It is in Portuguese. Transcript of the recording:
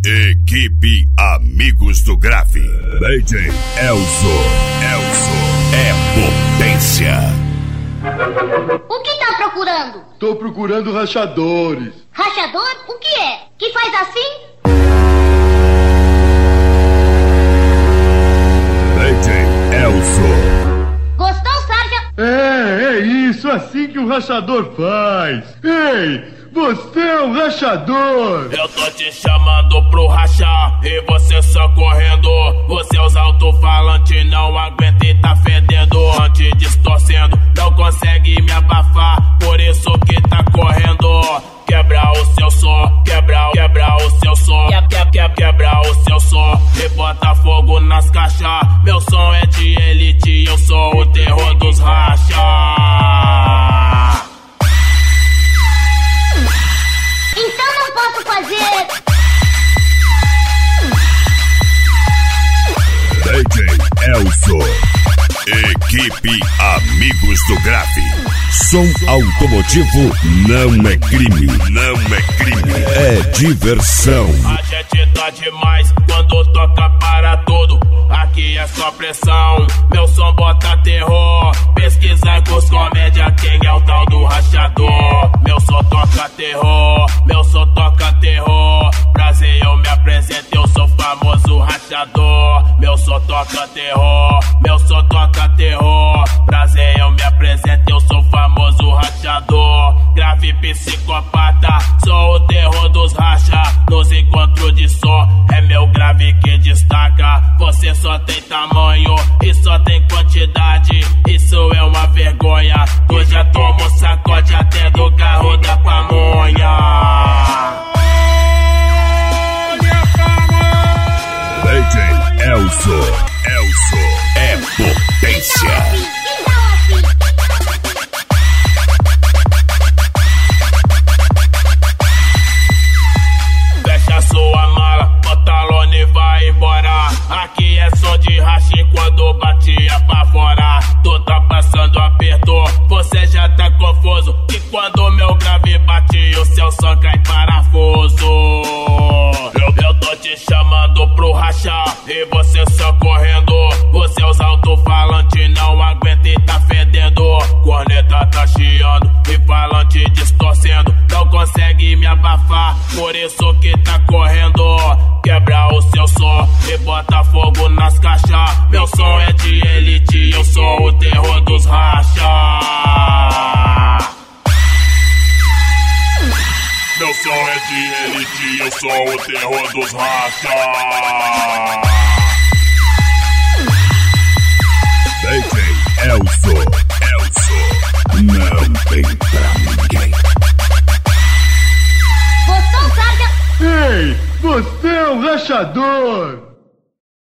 Equipe Amigos do Grave. DJ Elzo é potência. O que tá procurando? Tô procurando rachadores. Rachador? O que é? Que faz assim? DJ Elzo. Gostou, Sarja? É isso, assim que um rachador faz. Ei, você é um rachador. Eu tô te chamando pro rachar e você só correndo. Você usa alto-falante, não aguenta e tá fedendo. Anti-distorcendo, não consegue me abafar, por isso que tá correndo. Quebra o seu som, quebra o seu som, quebra o seu som e bota fogo nas caixas. Meu som é de elite, eu sou o terror dos racha. Então não posso fazer. DJ Elzo. Equipe Amigos do Grave. Som automotivo não é crime. Não é crime. É diversão. A gente tá demais quando toca para tudo. Aqui é só pressão. Meu som bota terror. Pesquisa com os comédia, quem é o tal do rachador. Meu som toca terror. Meu som toca terror. Prazer, eu me apresento, eu sou famoso rachador. Meu som toca terror. Meu som toca terror. Prazer, eu me apresento, eu sou famoso rachador. Grave psicopata, sou o terror dos racha. Nos encontros de som, é meu grave que destaca. Você só tem tamanho e só tem quantidade. Isso é uma vergonha. Tu já tomou sacode até do carro da pamonha. DJ Elzo é potência. Fecha sua mala, pantalona e vai embora. Aqui é som de racha quando batia pra fora. Tu tá passando aperto, você já tá confuso. E quando meu grave bate, o seu som cai parafuso. Eu tô te chamando pro rachar e você só correndo. Você usa alto-falante, não aguenta e tá fedendo. Corneta tá chiando e falante distorcendo. Não consegue me abafar, por isso que tá correndo. Quebra o seu som e bota fogo nas caixas. Meu som é de elite, eu sou o terror dos racha. Meu som é de elite, eu sou o terror dos racha. DJ Elzo não tem pra ninguém. Gostou, Sarja? Ei, você é um rachador.